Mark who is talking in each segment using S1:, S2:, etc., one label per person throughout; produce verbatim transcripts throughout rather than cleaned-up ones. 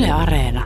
S1: Yle Areena.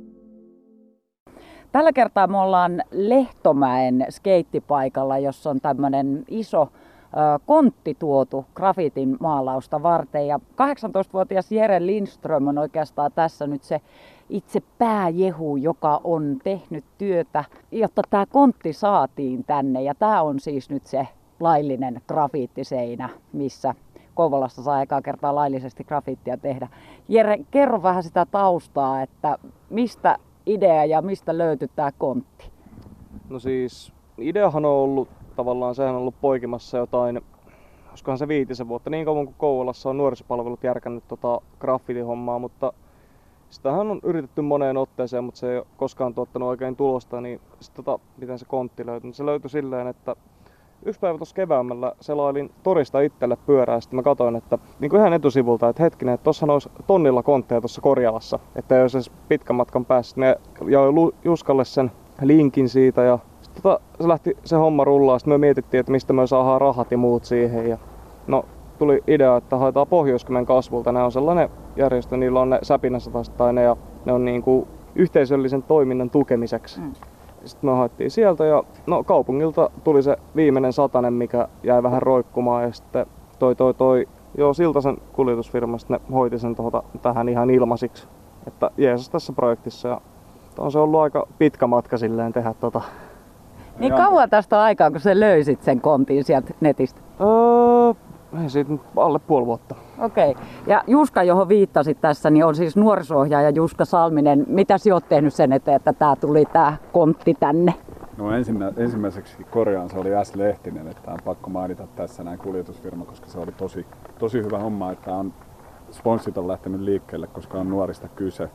S2: Tällä kertaa me ollaan Lehtomäen skeittipaikalla, jossa on tämmöinen iso ö, kontti tuotu grafiitin maalausta varten. Ja kahdeksantoistavuotias Jere Lindström on oikeastaan tässä nyt se itse pääjehu, joka on tehnyt työtä, jotta tämä kontti saatiin tänne. Ja tämä on siis nyt se laillinen grafiittiseinä, missä Kouvolassa saa ekaa kertaa laillisesti grafiittia tehdä. Jere, kerro vähän sitä taustaa, että mistä idea ja mistä löytyi tämä kontti?
S3: No siis ideahan on ollut tavallaan, sehän on ollut poikimassa jotain, olisikohan se viitisen vuotta, niin kauan kuin Kouvolassa on nuorisopalvelut järkännyt tota graffitihommaa, mutta sitähän on yritetty moneen otteeseen, mutta se ei ole koskaan tuottanut oikein tulosta, niin sit tota, miten se kontti löytyi? Se löytyi silleen, että yksi päivä tuossa keväämällä selailin torista itselle pyörää, sitten mä katsoin, että niin kuin ihan etusivulta, että hetkinen, että tossahan olisi tonnilla kontteja tuossa Korjalassa, että ei olisi edes pitkän matkan päässä. Ne joi Juskalle sen linkin siitä ja sitten tota, se lähti se homma rullaa, sitten me mietittiin, että mistä me saadaan rahat ja muut siihen. Ja no tuli idea, että haetaan Pohjois-Kymen kasvulta, ne on sellainen järjestö, niillä on ne säpinäsataset tai ne ja ne on niin kuin yhteisöllisen toiminnan tukemiseksi. Mm. Sitten me haettiin sieltä ja no kaupungilta tuli se viimeinen satanen, mikä jäi vähän roikkumaan ja sitten toi toi toi joo Siltasen kuljetusfirmasta ne hoiti sen tuota, tähän ihan ilmaisiksi. Että jeesus tässä projektissa ja on se ollut aika pitkä matka silleen tehdä tota.
S2: Niin kauan tästä aikaa, kun sä löysit sen kontin sieltä netistä?
S3: Öö, ei siitä alle puoli vuotta.
S2: Okei. Okay. Ja Juska, johon viittasit tässä, niin on siis nuoriso-ohjaaja Juska Salminen. Mitä sinä olet tehnyt sen eteen, että tämä tuli tämä kontti tänne?
S4: No ensimmä, ensimmäiseksi korjaan, se oli S. Lehtinen, että on pakko mainita tässä näin kuljetusfirma, koska se oli tosi, tosi hyvä homma, että on sponssit on lähtenyt liikkeelle, koska on nuorista kyse.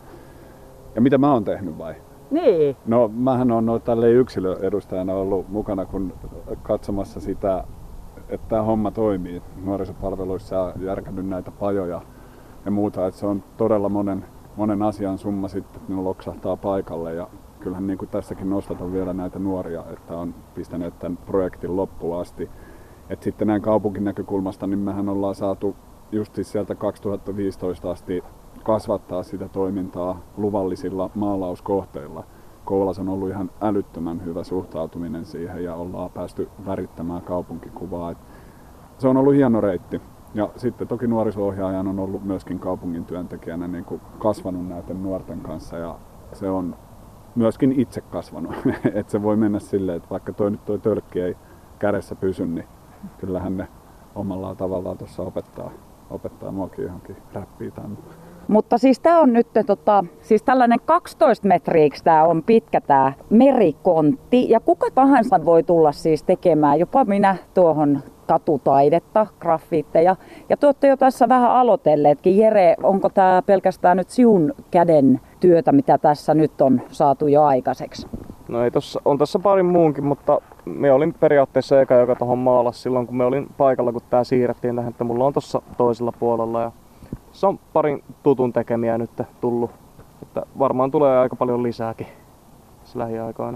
S4: Ja mitä mä oon tehnyt vai?
S2: Niin.
S4: No mähän on no, tälleen yksilöedustajana ollut mukana kun katsomassa sitä, että tämä homma toimii. Nuorisopalveluissa on järkännyt näitä pajoja ja muuta, että se on todella monen, monen asian summa sitten, että ne loksahtaa paikalle. Ja kyllähän niin kuin tässäkin nostataan vielä näitä nuoria, että on pistäneet tämän projektin loppuun asti. Et sitten näin kaupunkin näkökulmasta, niin mehän ollaan saatu just sieltä kaksituhattaviisitoista asti kasvattaa sitä toimintaa luvallisilla maalauskohteilla. Kouvolassa on ollut ihan älyttömän hyvä suhtautuminen siihen ja ollaan päästy värittämään kaupunkikuvaa. Et se on ollut hieno reitti. Ja sitten toki nuoriso-ohjaajan on ollut myöskin kaupungin työntekijänä niin kuin kasvanut näiden nuorten kanssa ja se on myöskin itse kasvanut. Et se voi mennä silleen, että vaikka toi nyt toi tölkki ei kädessä pysy, niin kyllähän ne omalla tavallaan tuossa opettaa, opettaa muakin johonkin räppiin tänne.
S2: Mutta siis tämä on nyt tota, siis tällainen kaksitoista metriiksi tämä on pitkä tämä merikontti ja kuka tahansa voi tulla siis tekemään, jopa minä tuohon katutaidetta, graffiitteja. Ja te olette jo tässä vähän aloitelleetkin. Jere, onko tämä pelkästään nyt sinun käden työtä, mitä tässä nyt on saatu jo aikaiseksi?
S3: No ei tossa, on tässä parin muunkin, mutta me olin periaatteessa eka, joka tuohon maalasi silloin, kun me olin paikalla, kun tämä siirrettiin tähän, että mulla on tuossa toisella puolella. Ja se on parin tutun tekemiä nyt tullut, että varmaan tulee aika paljon lisääkin tässä lähiaikoina.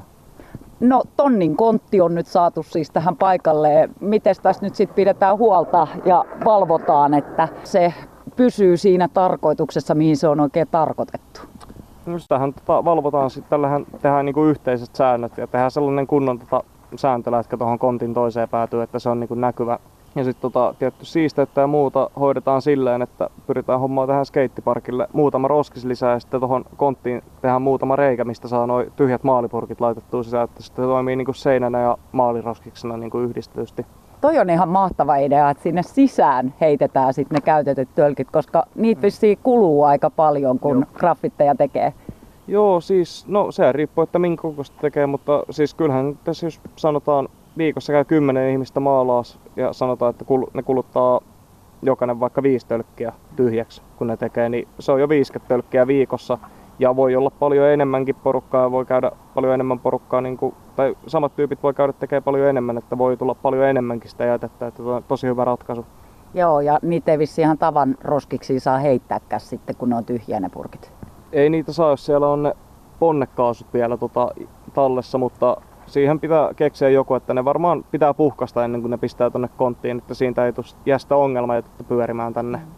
S2: No tonnin kontti on nyt saatu siis tähän paikalle. Miten tässä nyt sitten pidetään huolta ja valvotaan, että se pysyy siinä tarkoituksessa, mihin se on oikein tarkoitettu?
S3: No sitähän tota, valvotaan, sitten tällähän tehdään niinku yhteiset säännöt ja tehdään sellainen kunnon tota, sääntölätkä tuohon kontin toiseen päätyy, että se on niinku näkyvä. Ja sitten tota, tietty siisteyttä ja muuta hoidetaan silleen, että pyritään hommaa tähän skeittiparkille muutama roskis lisää ja sitten tuohon konttiin tehdään muutama reikä, mistä saa nuo tyhjät maalipurkit laitettua sisään, että sitten toimii niinku seinänä ja maaliroskiksena niinku yhdistetysti.
S2: Toi on ihan mahtava idea, että sinne sisään heitetään sitten ne käytetyt tölkit, koska niitä vissiin kuluu aika paljon, kun Joo. graffitteja tekee.
S3: Joo, siis no se riippuu, että minkä kokoista tekee, mutta siis kyllähän tässä jos sanotaan viikossa käy kymmenen ihmistä maalaas ja sanotaan, että ne kuluttaa jokainen vaikka viisi tölkkiä tyhjäksi, kun ne tekee, niin se on jo viisikymmentä tölkkiä viikossa. Ja voi olla paljon enemmänkin porukkaa ja voi käydä paljon enemmän porukkaa, niin kuin, tai samat tyypit voi käydä tekemään paljon enemmän, että voi tulla paljon enemmänkin sitä jätettä, että on tosi hyvä ratkaisu.
S2: Joo, ja niitä ei vissiin ihan tavan roskiksi saa heittääkään sitten, kun ne on tyhjiä ne purkit.
S3: Ei niitä saa, jos siellä on ne ponnekaasut vielä tota, tallessa, mutta siihen pitää keksiä joku, että ne varmaan pitää puhkasta ennen kuin ne pistää tonne konttiin, että siitä ei jää sitä ongelmaa jätettä pyörimään tänne.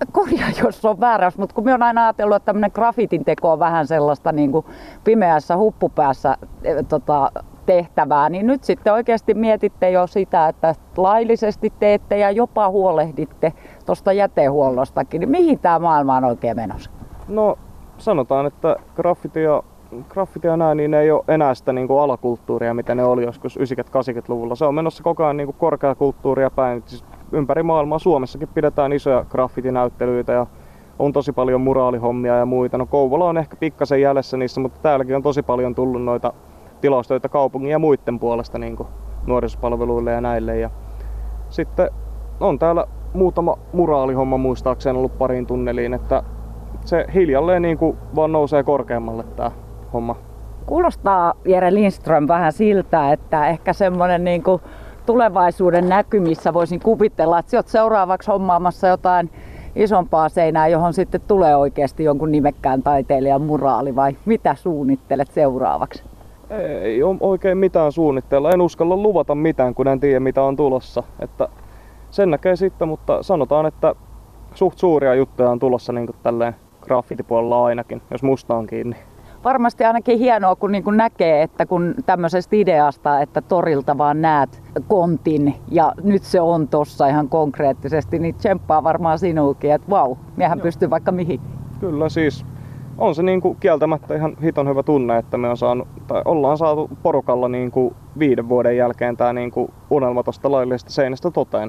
S2: korjaa, jos on vääräys, mutta kun me on aina ajatellut, että tämmöinen grafitin teko on vähän sellaista niin kuin pimeässä huppupäässä tota, tehtävää, niin nyt sitten oikeasti mietitte jo sitä, että laillisesti teette ja jopa huolehditte tuosta jätehuollostakin. Niin mihin tämä maailma on oikein menossa?
S3: No sanotaan, että graffiti ja, graffiti ja nää, niin ei ole enää sitä niin kuin alakulttuuria, mitä ne oli joskus yhdeksänkymmentä-kahdeksankymmentäluvulla. Se on menossa koko ajan niin kuin korkeakulttuuria päin. Siis ympäri maailmaa Suomessakin pidetään isoja graffitinäyttelyitä ja on tosi paljon muraalihommia ja muita. No Kouvola on ehkä pikkasen jäljessä niissä, mutta täälläkin on tosi paljon tullut noita tilastoita kaupungin ja muiden puolesta niin kuin nuorisopalveluille ja näille. Ja sitten on täällä muutama muraalihomma muistaakseni ollut pariin tunneliin, että se hiljalleen niin kuin vaan nousee korkeammalle tää homma.
S2: Kuulostaa Jere Lindström vähän siltä, että ehkä semmoinen niin kuin tulevaisuuden näkymissä voisin kuvitella, että sä oot seuraavaksi hommaamassa jotain isompaa seinää, johon sitten tulee oikeasti jonkun nimekkään taiteilijan muraali, vai mitä suunnittelet seuraavaksi?
S3: Ei ole oikein mitään suunnitteilla. En uskalla luvata mitään, kun en tiedä mitä on tulossa. Että sen näkee sitten, mutta sanotaan, että suht suuria juttuja on tulossa niin kuin tälleen graffitipuolella ainakin, jos musta on kiinni.
S2: Varmasti ainakin hienoa, kun niin kuin näkee, että kun tämmöisestä ideasta, että torilta vaan näet kontin ja nyt se on tossa ihan konkreettisesti, niin tsemppaa varmaan sinuukin, että vau, miehän pystyy vaikka mihin.
S3: Kyllä siis. On se niinku kieltämättä ihan hiton hyvä tunne, että me on saanut, tai ollaan saatu porukalla niinku viiden vuoden jälkeen tää niinku unelma tosta laillisesta seinästä toteen.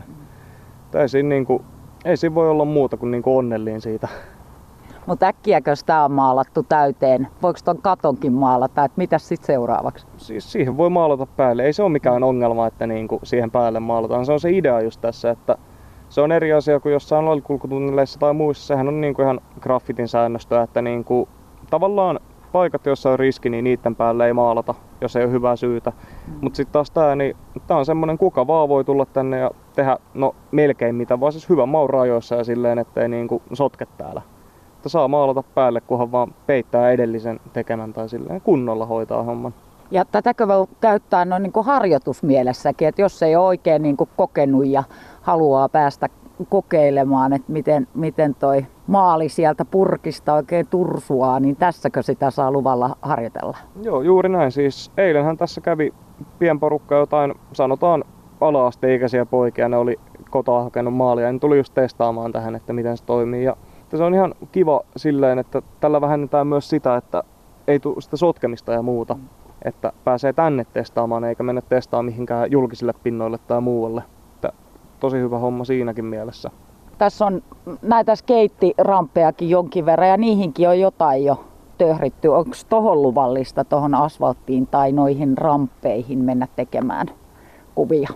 S3: Ei siinä, niinku, ei siinä voi olla muuta kuin niinku onnellinen siitä.
S2: Mutta äkkiäkös tää on maalattu täyteen? Voiko ton katonkin maalata, että mitäs sit seuraavaksi?
S3: Siis siihen voi maalata päälle. Ei se ole mikään ongelma, että niinku siihen päälle maalataan. Se on se idea just tässä, että se on eri asia kuin jossain laillikulkutunneleissa tai muissa. Sehän on niinku ihan graffitin säännöstöä, että niinku, tavallaan paikat, joissa on riski, niin niiden päälle ei maalata, jos ei ole hyvää syytä. Mm. Mutta sitten taas tää, niin tää on semmonen, kuka vaan voi tulla tänne ja tehdä no melkein mitä, vaan siis hyvän maun rajoissa ja silleen, ettei niinku sotke täällä. Että saa maalata päälle, kunhan vaan peittää edellisen tekemän tai silleen kunnolla hoitaa homman.
S2: Ja tätäkö voi käyttää noin niin kuin harjoitusmielessäkin, että jos ei ole oikein niin kuin kokenut ja haluaa päästä kokeilemaan, että miten, miten toi maali sieltä purkista oikein tursuaa, niin tässäkö sitä saa luvalla harjoitella?
S3: Joo, juuri näin. Siis eilenhän tässä kävi pienporukka jotain, sanotaan ala-asteikäisiä poikia, ne oli kotoa hakenut maalia ja ne tuli just testaamaan tähän, että miten se toimii. Ja se on ihan kiva silleen, että tällä vähennetään myös sitä, että ei tule sitä sotkemista ja muuta. Mm. Että pääsee tänne testaamaan eikä mennä testaamaan mihinkään julkisille pinnoille tai muualle. Että tosi hyvä homma siinäkin mielessä.
S2: Tässä on näitä skeittiramppejakin jonkin verran ja niihinkin on jotain jo töhritty. Onko tohon luvallista tohon asfalttiin tai noihin ramppeihin mennä tekemään kuvia?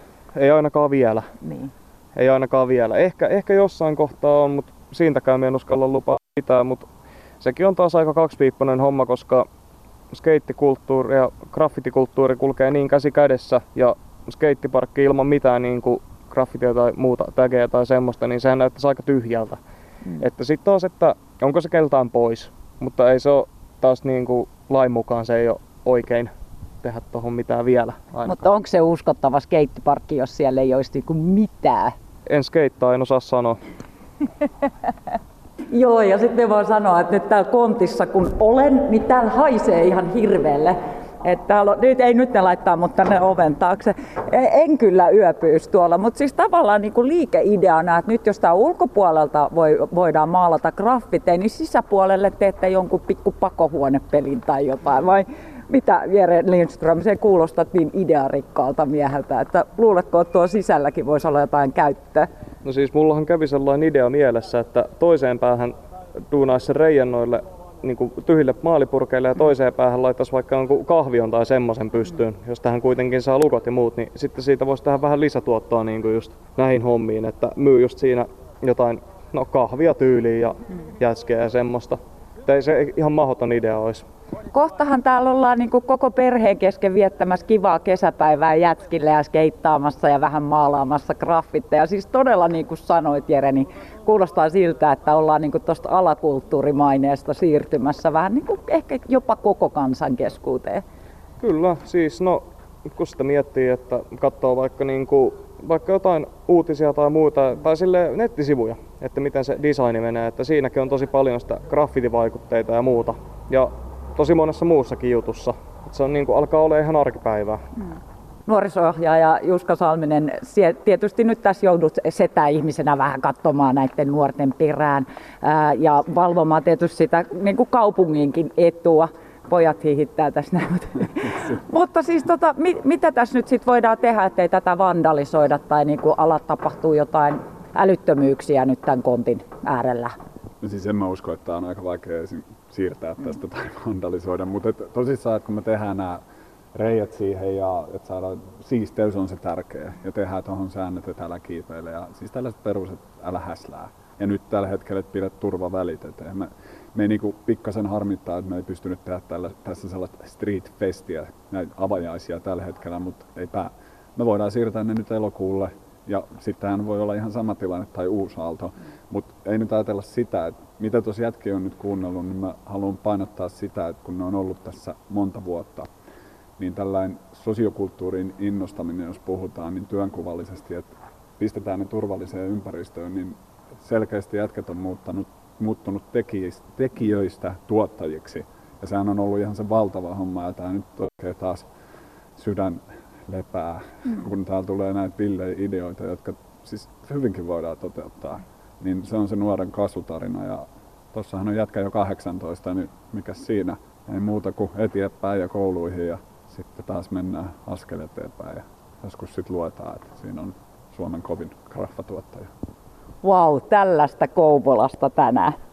S3: Ei ainakaan vielä.
S2: Niin.
S3: Ei ainakaan vielä. Ehkä, ehkä jossain kohtaa on, mutta siitäkään en uskalla lupaa pitää. Mutta sekin on taas aika kaksipiippunen homma, koska skeittikulttuuri ja graffitikulttuuri kulkee niin käsi kädessä ja skeittiparkki ilman mitään niin kuin graffitia tai muuta tägejä tai semmoista, niin sehän näyttäisi aika tyhjältä. Mm. Että sitten taas, että onko se keltään pois, mutta ei se ole taas niin kuin lain mukaan se ei ole oikein tehdä tuohon mitään vielä ainakaan.
S2: Mutta onko se uskottava skeittiparkki, jos siellä ei olisi niinku mitään?
S3: En skeittaa, en osaa sanoa.
S2: Joo, ja sitten voin sanoa, että nyt täällä kontissa kun olen, niin täällä haisee ihan hirveelle. Että täällä on, nyt ei nyt ne laittaa mut tänne oven taakse. En kyllä yöpyisi tuolla, mutta siis tavallaan niin kuin liikeideana, että nyt jos tää ulkopuolelta voi, voidaan maalata graffiteja, niin sisäpuolelle teette jonkun pikku pakohuonepelin tai jotain. Vai mitä Jere Lindström, se kuulostat niin idearikkaalta mieheltä, että luuletko, että tuo sisälläkin voisi olla jotain käyttöä?
S3: No siis mullahan kävi sellainen idea mielessä, että toiseen päähän duunaisi sen reijän noille niin kuin tyhjille maalipurkeille ja toiseen päähän laittaisi vaikka jonkun kahvion tai semmoisen pystyyn, jos tähän kuitenkin saa lukot ja muut, niin sitten siitä voisi tehdä vähän lisätuottoa niin kuin just näihin hommiin, että myy just siinä jotain no, kahvia tyyliin ja jätskiä ja semmoista. Että ei se ihan mahdoton idea olisi.
S2: Kohtahan täällä ollaan niin kuin koko perheen kesken viettämässä kivaa kesäpäivää jätskille ja skeittaamassa ja vähän maalaamassa graffitteja. Siis todella niin kuin sanoit Jere, niin kuulostaa siltä, että ollaan niin kuin tuosta alakulttuurimaineesta siirtymässä vähän niin kuin ehkä jopa koko kansan keskuuteen.
S3: Kyllä, siis no kun sitä miettii, että katsoo vaikka niin kuin vaikka jotain uutisia tai muuta, tai sille nettisivuja, että miten se designi menee, että siinäkin on tosi paljon sitä graffitivaikutteita ja muuta. Ja tosi monessa muussakin jutussa. Että se on niin kuin, alkaa olla ihan arkipäivää.
S2: Hmm. Nuoriso-ohjaaja Juska Salminen, tietysti nyt tässä joudut setä-ihmisenä vähän katsomaan näiden nuorten perään ää, ja valvomaan tietysti sitä niin kuin kaupunginkin etua. Pojat hihittää tässä näin. Mutta siis tota, mit, mitä tässä nyt sit voidaan tehdä, ettei tätä vandalisoida tai niin kuin ala tapahtuu jotain älyttömyyksiä nyt tämän kontin äärellä?
S4: No siis en mä usko, että on aika vaikea siirtää tästä mm. tai vandalisoida, mutta tosissaan, että kun me tehdään nämä reijät siihen ja että saadaan siisteys on se tärkeä ja tehdään tuohon säännöt, että älä kiipeile ja siis tällaiset peruset, älä häslää. Ja nyt tällä hetkellä, että pidät turvavälit. Että me, me ei niinku pikkasen harmittaa, että me ei pystynyt tehdä tällä, tässä sellaista street festiä, näitä avajaisia tällä hetkellä, mutta eipä. Me voidaan siirtää ne nyt elokuulle ja sittenhän voi olla ihan sama tilanne tai uusi aalto. Mutta ei nyt ajatella sitä, että mitä tuossa jätki on nyt kuunnellut, niin mä haluan painottaa sitä, että kun ne on ollut tässä monta vuotta, niin tällainen sosiokulttuurin innostaminen, jos puhutaan, niin työnkuvallisesti, että pistetään ne turvalliseen ympäristöön, niin selkeästi jätkät on muuttanut, muuttunut tekijöistä tuottajiksi. Ja sehän on ollut ihan se valtava homma, ja tää nyt oikein taas sydän lepää, mm. kun täällä tulee näitä villejä ideoita, jotka siis hyvinkin voidaan toteuttaa. Niin se on se nuoren kasvutarina, ja tossahan on jätkä jo kahdeksantoista, niin mikä siinä? Ei muuta kuin eteenpäin ja kouluihin, ja sitten taas mennään askel eteenpäin, ja joskus sitten luetaan, että siinä on Suomen kovin graffatuottaja.
S2: Vau, wow, tällaista Kouvolasta tänään.